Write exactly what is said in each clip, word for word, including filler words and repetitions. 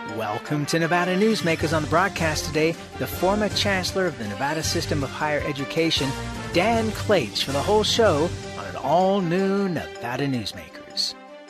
Welcome to Nevada Newsmakers. On the broadcast today, the former Chancellor of the Nevada System of Higher Education, Dan Klage, for the whole show on an all-new Nevada Newsmakers.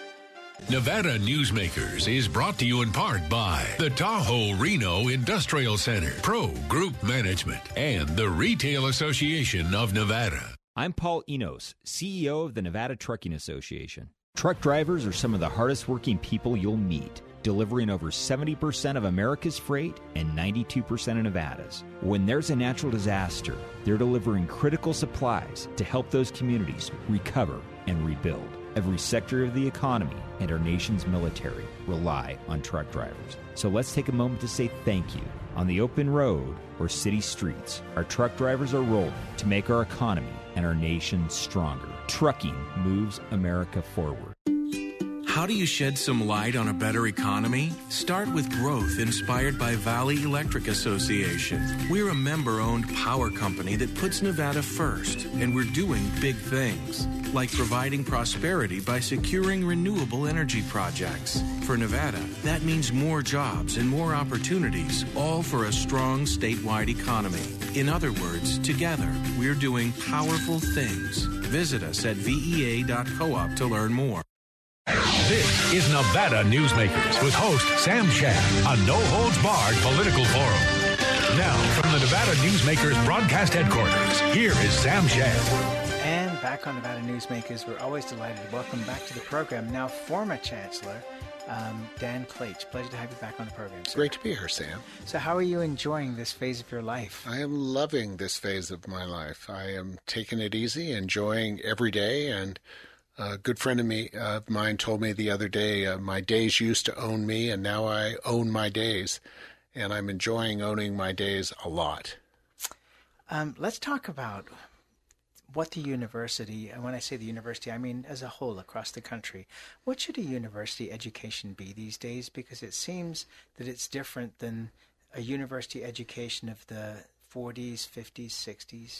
Nevada Newsmakers is brought to you in part by the Tahoe Reno Industrial Center, Pro Group Management, and the Retail Association of Nevada. I'm Paul Enos, C E O of the Nevada Trucking Association. Truck drivers are some of the hardest working people you'll meet, delivering over seventy percent of America's freight and ninety-two percent of Nevada's. When there's a natural disaster, they're delivering critical supplies to help those communities recover and rebuild. Every sector of the economy and our nation's military rely on truck drivers. So let's take a moment to say thank you. On the open road or city streets, our truck drivers are rolling to make our economy and our nation stronger. Trucking moves America forward. How do you shed some light on a better economy? Start with growth inspired by Valley Electric Association. We're a member-owned power company that puts Nevada first, and we're doing big things, like providing prosperity by securing renewable energy projects. For Nevada, that means more jobs and more opportunities, all for a strong statewide economy. In other words, together, we're doing powerful things. Visit us at V E A dot coop to learn more. This is Nevada Newsmakers with host Sam Shad, a no-holds-barred political forum. Now, from the Nevada Newsmakers broadcast headquarters, here is Sam Shad. And back on Nevada Newsmakers, we're always delighted to welcome back to the program now former Chancellor um, Dan Klage. Pleasure to have you back on the program, sir. Great to be here, Sam. So how are you enjoying this phase of your life? I am loving this phase of my life. I am taking it easy, enjoying every day, and a good friend of me uh, of mine told me the other day, uh, my days used to own me, and now I own my days. And I'm enjoying owning my days a lot. Um, let's talk about what the university, and when I say the university, I mean as a whole across the country. What should a university education be these days? Because it seems that it's different than a university education of the forties, fifties, sixties.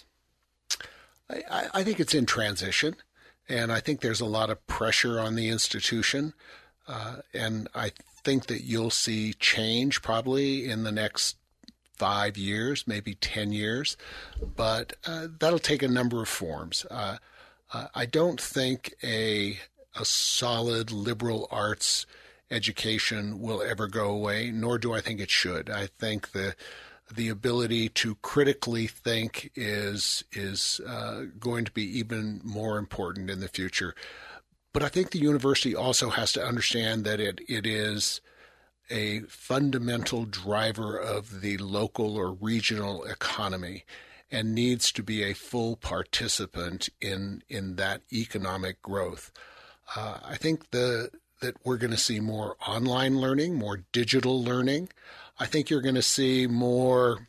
I, I think it's in transition. And I think there's a lot of pressure on the institution. Uh, and I think that you'll see change probably in the next five years, maybe ten years. But uh, that'll take a number of forms. Uh, uh, I don't think a, a solid liberal arts education will ever go away, nor do I think it should. I think the The ability to critically think is is uh, going to be even more important in the future. But I think the university also has to understand that it it is a fundamental driver of the local or regional economy and needs to be a full participant in in that economic growth. Uh, I think the that we're going to see more online learning, more digital learning. I think you're going to see more,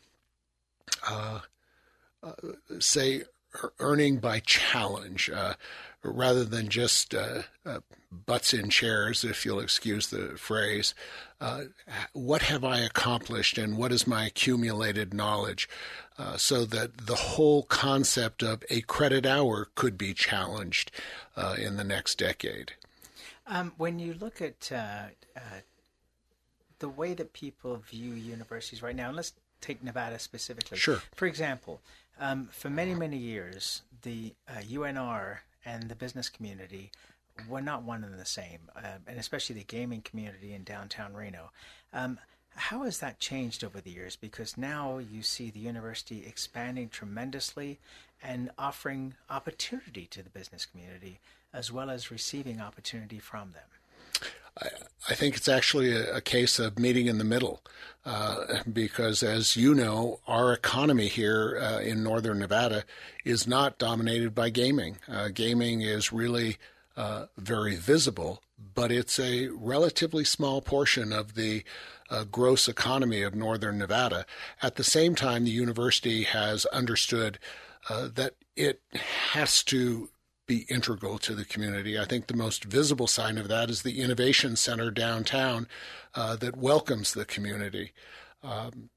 uh, uh, say, earning by challenge, uh, rather than just uh, uh, butts in chairs, if you'll excuse the phrase. Uh, what have I accomplished and what is my accumulated knowledge? Uh, so that the whole concept of a credit hour could be challenged uh, in the next decade. Um, when you look at uh, uh, the way that people view universities right now, and let's take Nevada specifically. Sure. For example, um, for many, many years, the uh, U N R and the business community were not one and the same, uh, and especially the gaming community in downtown Reno. Um, how has that changed over the years? Because now you see the university expanding tremendously and offering opportunity to the business community as well as receiving opportunity from them. I, I think it's actually a, a case of meeting in the middle, uh, because as you know, our economy here uh, in northern Nevada is not dominated by gaming. Uh, gaming is really uh, very visible, but it's a relatively small portion of the uh, gross economy of northern Nevada. At the same time, the university has understood uh, that it has to be integral to the community. I think the most visible sign of that is the Innovation Center downtown uh, that welcomes the community. Um,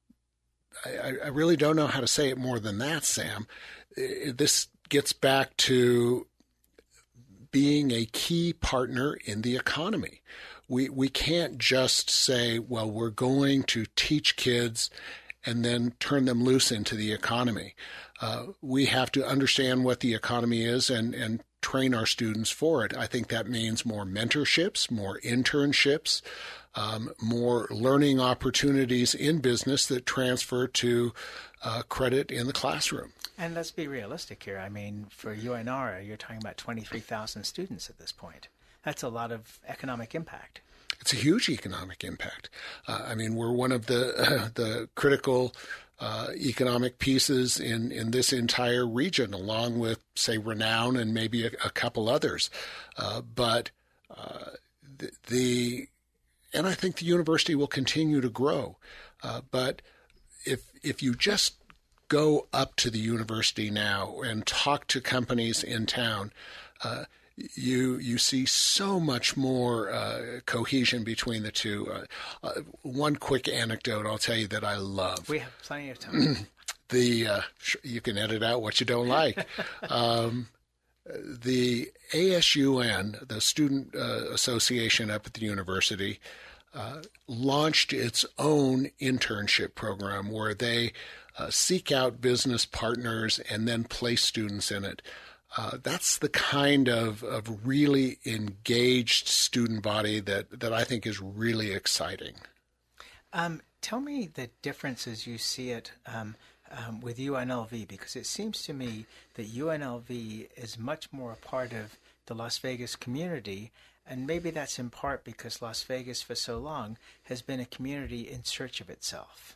I, I really don't know how to say it more than that, Sam. This gets back to being a key partner in the economy. We we can't just say, well, we're going to teach kids and then turn them loose into the economy. Uh, we have to understand what the economy is and, and train our students for it. I think that means more mentorships, more internships, um, more learning opportunities in business that transfer to uh, credit in the classroom. And let's be realistic here. I mean, for U N R, you're talking about twenty-three thousand students at this point. That's a lot of economic impact. It's a huge economic impact. Uh, I mean, we're one of the uh, the critical uh, economic pieces in, in this entire region, along with, say, Renown and maybe a, a couple others. Uh, but uh, the, the and I think the university will continue to grow. Uh, but if if you just go up to the university now and talk to companies in town, uh, you you see so much more uh, cohesion between the two. Uh, uh, one quick anecdote I'll tell you that I love. We have plenty of time. the uh, you can edit out what you don't like. um, the A S U N, the Student uh, Association up at the university, uh, launched its own internship program where they uh, seek out business partners and then place students in it. Uh, that's the kind of, of really engaged student body that, that I think is really exciting. Um, tell me the differences you see it um, um, with U N L V, because it seems to me that U N L V is much more a part of the Las Vegas community, and maybe that's in part because Las Vegas for so long has been a community in search of itself.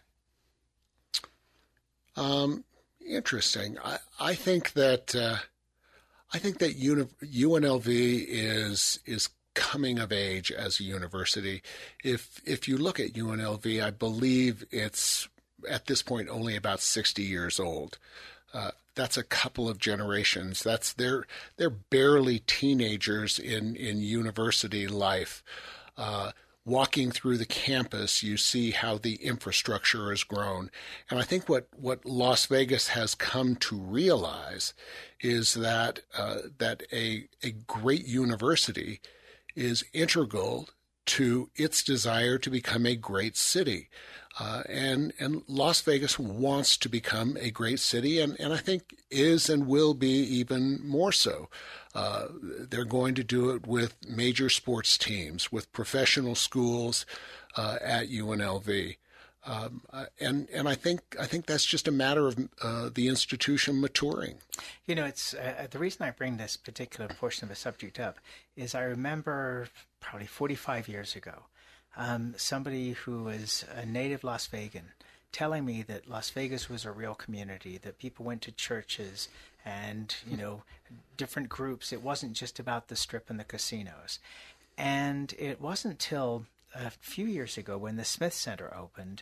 Um, interesting. I, I think that uh, I think that uni- U N L V is is coming of age as a university. If if you look at U N L V, I believe it's at this point only about sixty years old. Uh, that's a couple of generations. That's they're they're barely teenagers in in university life. Uh, Walking through the campus, you see how the infrastructure has grown. And I think what, what Las Vegas has come to realize is that uh, that a, a great university is integral to its desire to become a great city. Uh, and, and Las Vegas wants to become a great city, and, and I think is and will be even more so. Uh, they're going to do it with major sports teams, with professional schools uh, at U N L V. Um, and and I think I think that's just a matter of uh, the institution maturing. You know, it's uh, the reason I bring this particular portion of the subject up is I remember probably forty-five years ago, um, somebody who was a native Las Vegan telling me that Las Vegas was a real community, that people went to churches and, you know, different groups. It wasn't just about the strip and the casinos. And it wasn't till a few years ago when the Smith Center opened,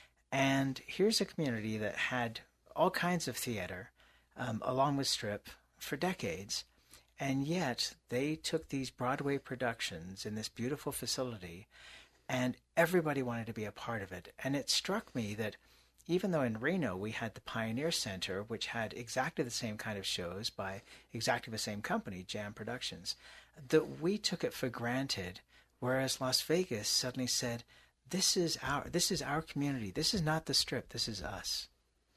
and here's a community that had all kinds of theater um, along with strip for decades, and yet they took these Broadway productions in this beautiful facility, and everybody wanted to be a part of it. And it struck me that even though in Reno we had the Pioneer Center, which had exactly the same kind of shows by exactly the same company, Jam Productions, that we took it for granted, whereas Las Vegas suddenly said, this is our this is our community. This is not the strip. This is us.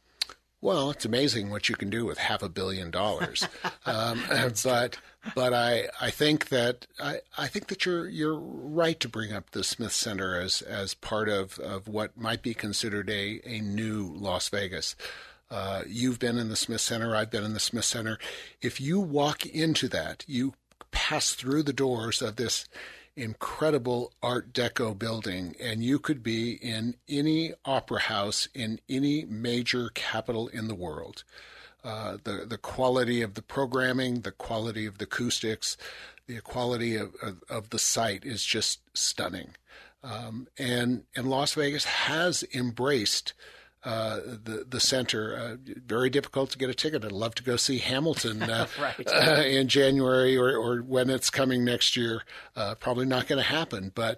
Well, it's amazing what you can do with half a billion dollars. um, but but I I think that I, I think that you're you're right to bring up the Smith Center as as part of, of what might be considered a, a new Las Vegas. Uh, you've been in the Smith Center. I've been in the Smith Center. If you walk into that, you pass through the doors of this incredible Art Deco building, and you could be in any opera house in any major capital in the world. Uh, the the quality of the programming, the quality of the acoustics, the quality of, of, of the site is just stunning. Um, and and Las Vegas has embraced Uh, the the center. Uh, very difficult to get a ticket. I'd love to go see Hamilton uh, right. uh, in January or, or when it's coming next year. Uh, probably not going to happen. But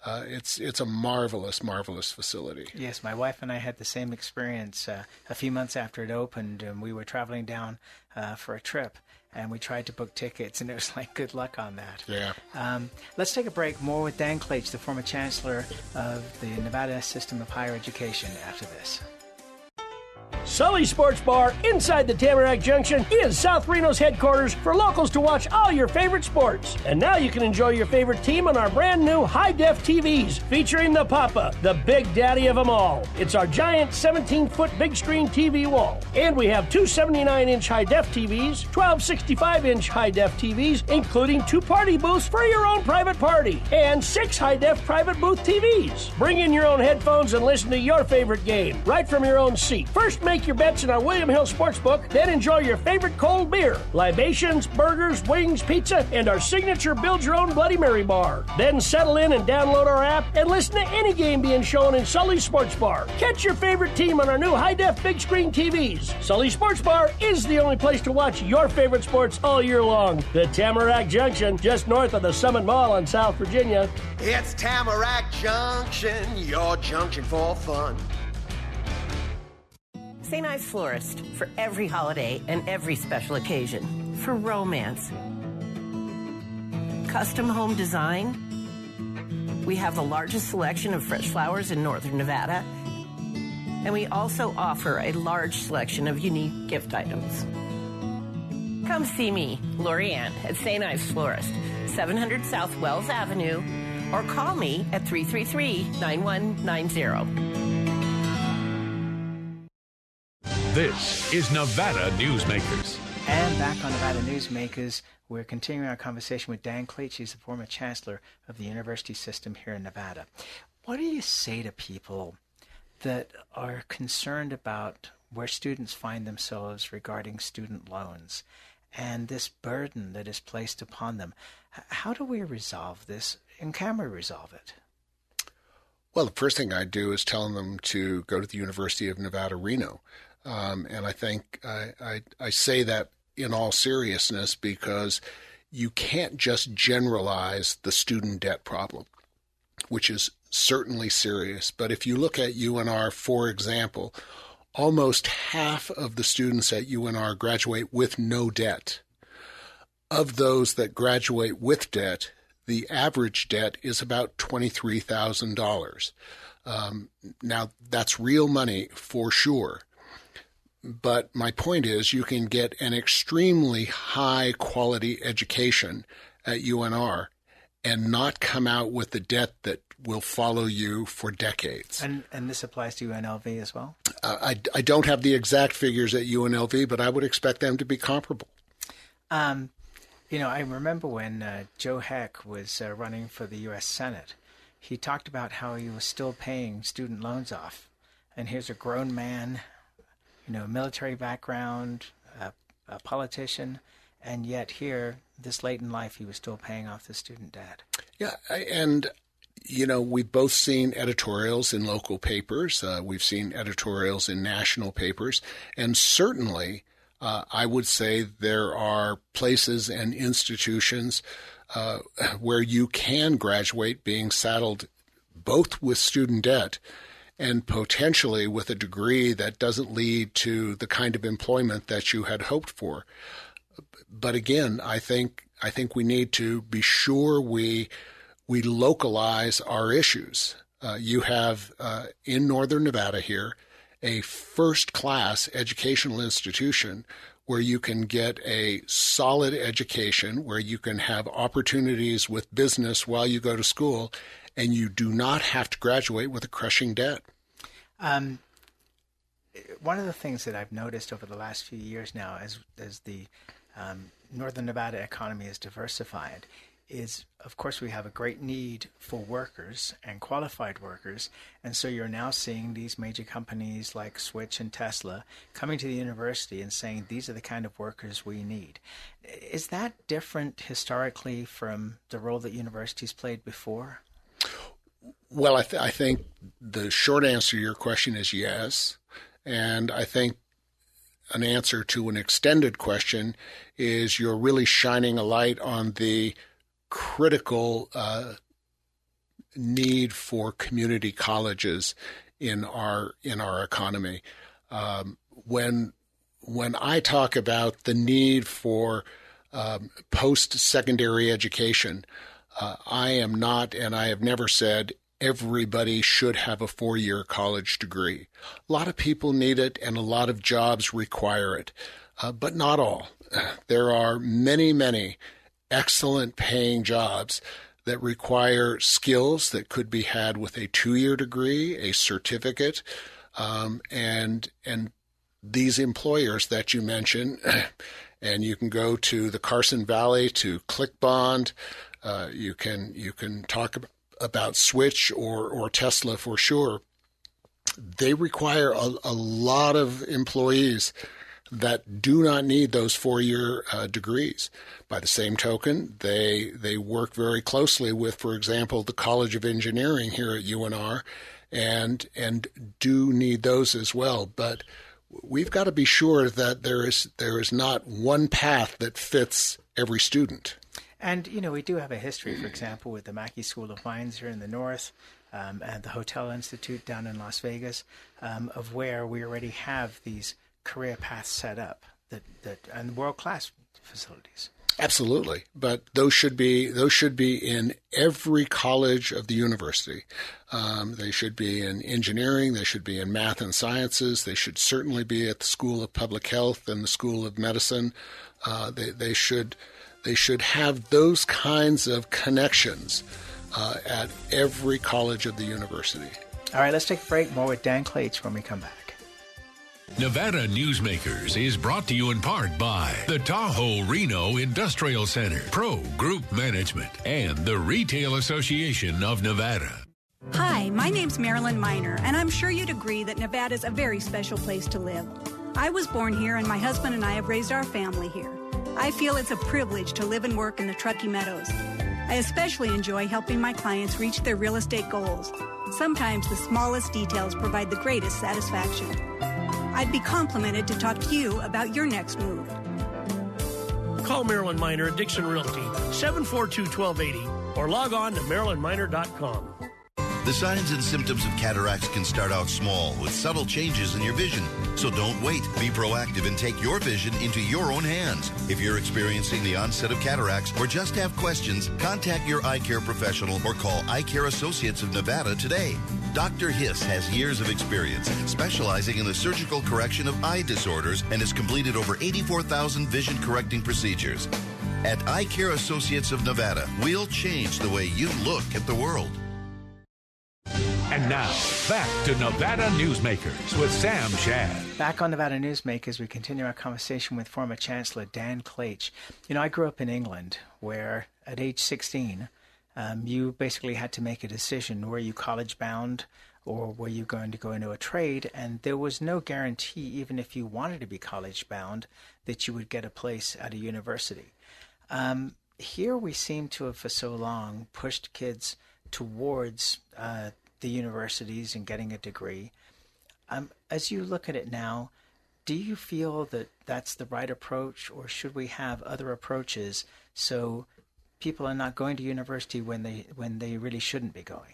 Uh, it's it's a marvelous, marvelous facility. Yes, my wife and I had the same experience uh, a few months after it opened, and we were traveling down uh, for a trip, and we tried to book tickets, and it was like, good luck on that. Yeah. Um, let's take a break. More with Dan Klaetsch, the former chancellor of the Nevada System of Higher Education, after this. Sully Sports Bar inside the Tamarack Junction is South Reno's headquarters for locals to watch all your favorite sports. And now you can enjoy your favorite team on our brand new high-def T Vs featuring the Papa, the big daddy of them all. It's our giant seventeen-foot big screen T V wall. And we have two seventy-nine inch high-def T Vs, twelve sixty-five inch high-def T Vs, including two party booths for your own private party, and six high-def private booth T Vs. Bring in your own headphones and listen to your favorite game right from your own seat. First, make your bets in our William Hill Sportsbook, then enjoy your favorite cold beer, libations, burgers, wings, pizza, and our signature build-your-own Bloody Mary bar. Then settle in and download our app and listen to any game being shown in Sully's Sports Bar. Catch your favorite team on our new high-def big screen T Vs. Sully Sports Bar is the only place to watch your favorite sports all year long. The Tamarack Junction, just north of the Summit Mall in South Virginia. It's Tamarack Junction, your junction for fun. Saint Ives Florist, for every holiday and every special occasion. For romance. Custom home design. We have the largest selection of fresh flowers in northern Nevada. And we also offer a large selection of unique gift items. Come see me, Lorianne, at Saint Ives Florist, seven hundred South Wells Avenue, or call me at three three three, nine one nine zero. This is Nevada Newsmakers. And back on Nevada Newsmakers, we're continuing our conversation with Dan Klaetsch. He's the former chancellor of the university system here in Nevada. What do you say to people that are concerned about where students find themselves regarding student loans and this burden that is placed upon them? How do we resolve this, and can we resolve it? Well, the first thing I do is tell them to go to the University of Nevada, Reno. Um, and I think I, I, I say that in all seriousness because you can't just generalize the student debt problem, which is certainly serious. But if you look at U N R, for example, almost half of the students at U N R graduate with no debt. Of those that graduate with debt, the average debt is about twenty-three thousand dollars. Um, now, that's real money for sure. But my point is you can get an extremely high-quality education at U N R and not come out with the debt that will follow you for decades. And and this applies to U N L V as well? Uh, I, I don't have the exact figures at U N L V, but I would expect them to be comparable. Um, you know, I remember when uh, Joe Heck was uh, running for the U S Senate, he talked about how he was still paying student loans off. And here's a grown man, you know, military background, uh, a politician, and yet here, this late in life, he was still paying off the student debt. Yeah, and, you know, we've both seen editorials in local papers. Uh, we've seen editorials in national papers. And certainly, uh, I would say there are places and institutions uh, where you can graduate being saddled both with student debt and potentially with a degree that doesn't lead to the kind of employment that you had hoped for. But again, I think I think we need to be sure we we localize our issues. Uh, you have uh, in northern Nevada here a first-class educational institution where you can get a solid education, where you can have opportunities with business while you go to school, and you do not have to graduate with a crushing debt. Um, one of the things that I've noticed over the last few years now, as as the um, Northern Nevada economy is diversified, is, of course, we have a great need for workers and qualified workers. And so you're now seeing these major companies like Switch and Tesla coming to the university and saying, these are the kind of workers we need. Is that different historically from the role that universities played before? Well, I, th- I think the short answer to your question is yes. And I think an answer to an extended question is you're really shining a light on the critical uh, need for community colleges in our in our economy. Um, when when I talk about the need for um, post-secondary education, uh, I am not, and I have never said, everybody should have a four-year college degree. A lot of people need it, and a lot of jobs require it, uh, but not all. There are many, many excellent paying jobs that require skills that could be had with a two-year degree, a certificate, um, and and these employers that you mentioned, and you can go to the Carson Valley, to ClickBond, uh, you can you can talk about about Switch or, or Tesla for sure. They require a, a lot of employees that do not need those four-year uh, degrees. By the same token, they they work very closely with, for example, the College of Engineering here at U N R, and and do need those as well. But we've got to be sure that there is there is not one path that fits every student. And, you know, we do have a history, for example, with the Mackey School of Mines here in the north, um, and the Hotel Institute down in Las Vegas, um, of where we already have these career paths set up that, that and world-class facilities. Absolutely, but those should be those should be in every college of the university. Um, they should be in engineering. They should be in math and sciences. They should certainly be at the School of Public Health and the School of Medicine. Uh, they they should. They should have those kinds of connections uh, at every college of the university. All right, let's take a break. More with Dan Klaetsch when we come back. Nevada Newsmakers is brought to you in part by the Tahoe Reno Industrial Center, Pro Group Management, and the Retail Association of Nevada. Hi, my name's Marilyn Miner, and I'm sure you'd agree that Nevada's a very special place to live. I was born here, and my husband and I have raised our family here. I feel it's a privilege to live and work in the Truckee Meadows. I especially enjoy helping my clients reach their real estate goals. Sometimes the smallest details provide the greatest satisfaction. I'd be complimented to talk to you about your next move. Call Marilyn Miner at Dixon Realty, seven four two, one two eight zero, or log on to marilyn miner dot com. The signs and symptoms of cataracts can start out small with subtle changes in your vision. So don't wait. Be proactive and take your vision into your own hands. If you're experiencing the onset of cataracts or just have questions, contact your eye care professional or call Eye Care Associates of Nevada today. Doctor Hiss has years of experience specializing in the surgical correction of eye disorders and has completed over eighty-four thousand vision correcting procedures. At Eye Care Associates of Nevada, we'll change the way you look at the world. And now, back to Nevada Newsmakers with Sam Shad. Back on Nevada Newsmakers, we continue our conversation with former Chancellor Dan Klaetsch. You know, I grew up in England, where at age sixteen, um, you basically had to make a decision. Were you college-bound, or were you going to go into a trade? And there was no guarantee, even if you wanted to be college-bound, that you would get a place at a university. Um, here we seem to have, for so long, pushed kids towards uh, the universities and getting a degree. Um, as you look at it now, do you feel that that's the right approach, or should we have other approaches so people are not going to university when they when they really shouldn't be going?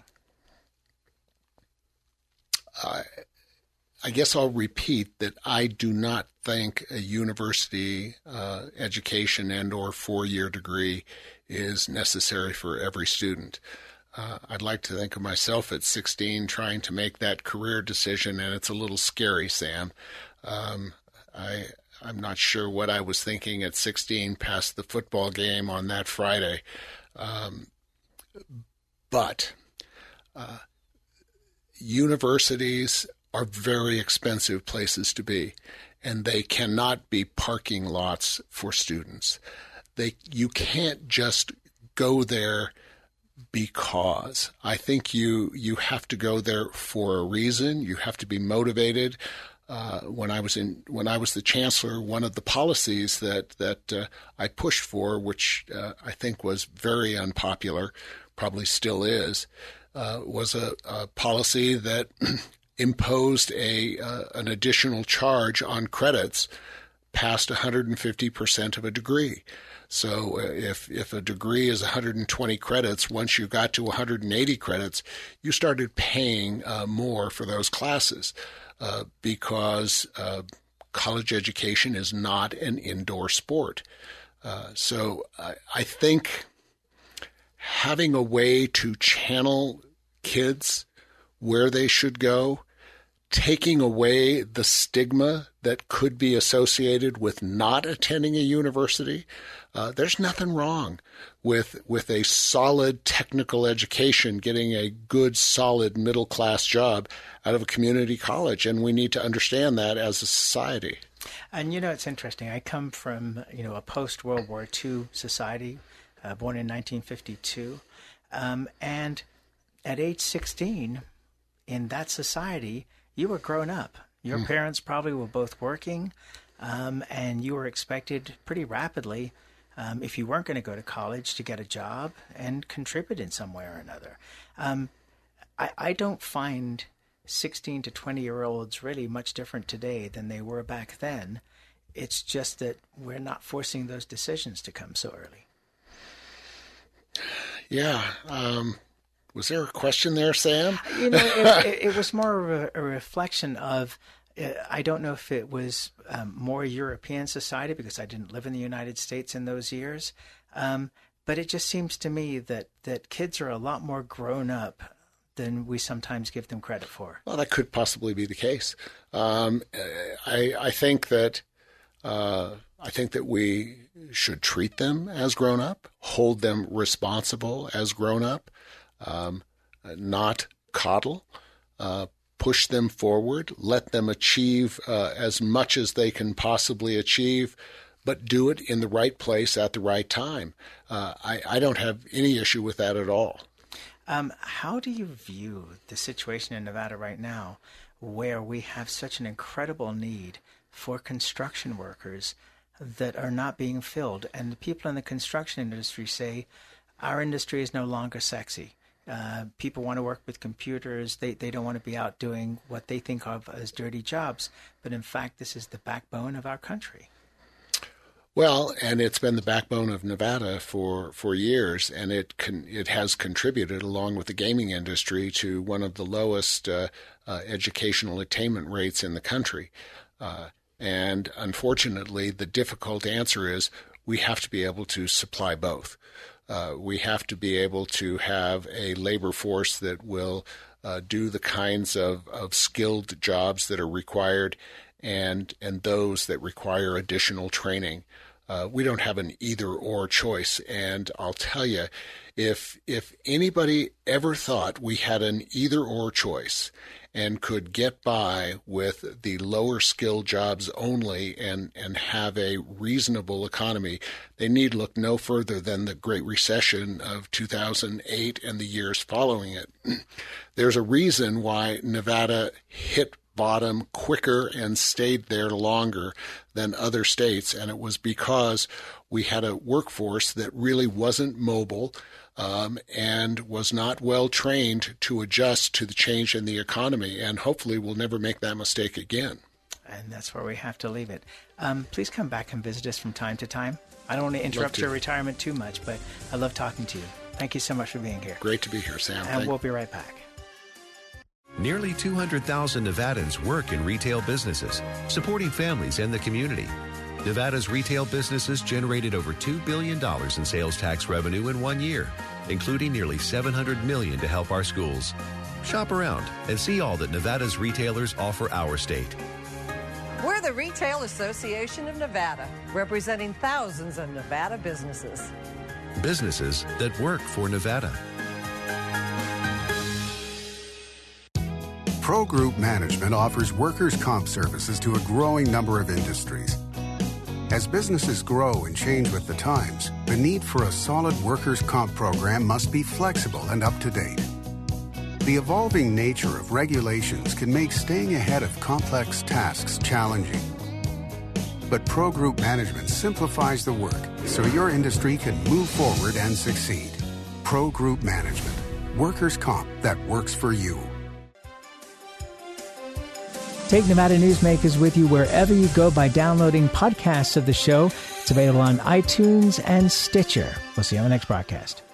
I, I guess I'll repeat that I do not think a university uh, education and or four-year degree is necessary for every student. Uh, I'd like to think of myself at sixteen trying to make that career decision, and it's a little scary, Sam. Um, I, I'm not sure what I was thinking at sixteen past the football game on that Friday. Um, but uh, universities are very expensive places to be, and they cannot be parking lots for students. They, you can't just go there because. I think you you have to go there for a reason. You have to be motivated. Uh, when I was in when I was the chancellor, one of the policies that that uh, I pushed for, which uh, I think was very unpopular, probably still is, uh, was a, a policy that imposed a uh, an additional charge on credits past one hundred fifty percent of a degree. So if if a degree is one hundred twenty credits, once you got to one hundred eighty credits, you started paying uh, more for those classes uh, because uh, college education is not an indoor sport. Uh, so I, I think having a way to channel kids where they should go, taking away the stigma that could be associated with not attending a university. Uh, there's nothing wrong with with a solid technical education, getting a good, solid middle-class job out of a community college, and we need to understand that as a society. And, you know, it's interesting. I come from, you know, a post-World War Two society, uh, born in nineteen fifty-two, um, and at age sixteen, in that society, you were grown up. Your mm. parents probably were both working, um, and you were expected pretty rapidly, um, if you weren't going to go to college, to get a job and contribute in some way or another. Um, I, I don't find sixteen to twenty-year-olds really much different today than they were back then. It's just that we're not forcing those decisions to come so early. Yeah. Um, was there a question there, Sam? You know, it, it, it was more of a, a reflection of, uh, I don't know if it was um, more European society because I didn't live in the United States in those years, um, but it just seems to me that, that kids are a lot more grown up than we sometimes give them credit for. Well, that could possibly be the case. Um, I, I think that uh, I think that we should treat them as grown up, hold them responsible as grown up. Um, not coddle, uh, push them forward, let them achieve uh, as much as they can possibly achieve, but do it in the right place at the right time. Uh, I, I don't have any issue with that at all. Um, how do you view the situation in Nevada right now where we have such an incredible need for construction workers that are not being filled? And the people in the construction industry say, our industry is no longer sexy. Uh, people want to work with computers. They they don't want to be out doing what they think of as dirty jobs. But in fact, this is the backbone of our country. Well, and it's been the backbone of Nevada for, for years, and it can, it has contributed, along with the gaming industry, to one of the lowest uh, uh, educational attainment rates in the country. Uh, and unfortunately, the difficult answer is we have to be able to supply both. Uh, we have to be able to have a labor force that will uh, do the kinds of, of skilled jobs that are required and and those that require additional training. Uh, we don't have an either-or choice. And I'll tell you, if if anybody ever thought we had an either-or choice and could get by with the lower skill jobs only and, and have a reasonable economy, they need look no further than the Great Recession of two thousand eight and the years following it. There's a reason why Nevada hit bottom quicker and stayed there longer than other states, and it was because we had a workforce that really wasn't mobile, Um, and was not well trained to adjust to the change in the economy, and hopefully we'll never make that mistake again. And that's where we have to leave it. Um, please come back and visit us from time to time. I don't want to interrupt your retirement too much, but I love talking to you. Thank you so much for being here. Great to be here, Sam. And Thank- we'll be right back. Nearly two hundred thousand Nevadans work in retail businesses, supporting families and the community. Nevada's retail businesses generated over two billion dollars in sales tax revenue in one year, including nearly seven hundred million dollars to help our schools. Shop around and see all that Nevada's retailers offer our state. We're the Retail Association of Nevada, representing thousands of Nevada businesses. Businesses that work for Nevada. Pro Group Management offers workers' comp services to a growing number of industries. As businesses grow and change with the times, the need for a solid workers' comp program must be flexible and up to date. The evolving nature of regulations can make staying ahead of complex tasks challenging. But Pro Group Management simplifies the work so your industry can move forward and succeed. Pro Group Management. Workers' comp that works for you. Take Nevada Newsmakers with you wherever you go by downloading podcasts of the show. It's available on iTunes and Stitcher. We'll see you on the next broadcast.